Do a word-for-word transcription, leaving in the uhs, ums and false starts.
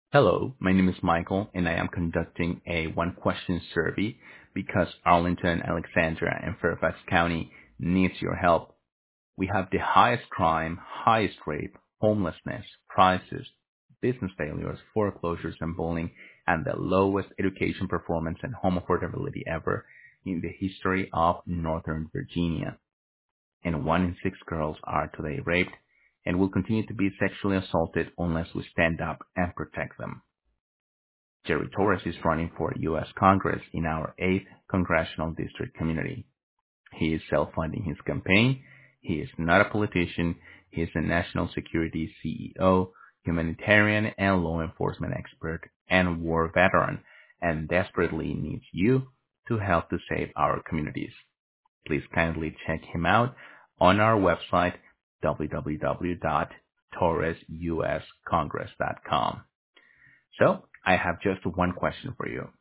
Hello, my name is Michael, and I am conducting a one-question survey because Arlington, Alexandria, and Fairfax County needs your help. We have the highest crime, highest rape, homelessness, prices, business failures, foreclosures, and bullying, and the lowest education performance and home affordability ever in the history of Northern Virginia. And one in six girls are today raped and will continue to be sexually assaulted unless we stand up and protect them. Jerry Torres is running for U S Congress in our eighth Congressional District community. He is self-funding his campaign. He is not a politician. He is a national security C E O, humanitarian and law enforcement expert, and war veteran, and desperately needs you to help to save our communities. Please kindly check him out on our website, w w w dot torres u s congress dot com. So I have just one question for you.